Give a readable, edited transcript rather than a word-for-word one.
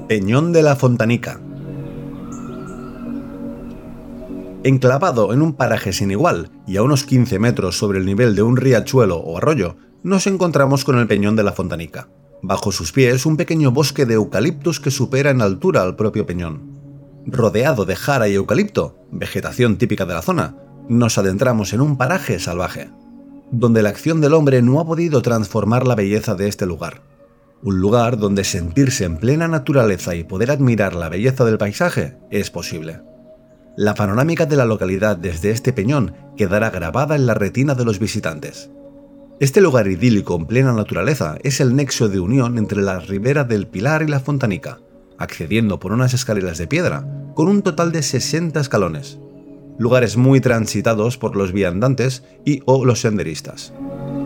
Peñón de la Fontanica. Enclavado en un paraje sin igual y a unos 15 metros sobre el nivel de un riachuelo o arroyo, nos encontramos con el Peñón de la Fontanica. Bajo sus pies, un pequeño bosque de eucaliptus que supera en altura al propio peñón. Rodeado de jara y eucalipto, vegetación típica de la zona, nos adentramos en un paraje salvaje, donde la acción del hombre no ha podido transformar la belleza de este lugar. Un lugar donde sentirse en plena naturaleza y poder admirar la belleza del paisaje es posible. La panorámica de la localidad desde este peñón quedará grabada en la retina de los visitantes. Este lugar idílico en plena naturaleza es el nexo de unión entre la ribera del Pilar y la Fontanica, accediendo por unas escaleras de piedra con un total de 60 escalones. Lugares muy transitados por los viandantes y o los senderistas.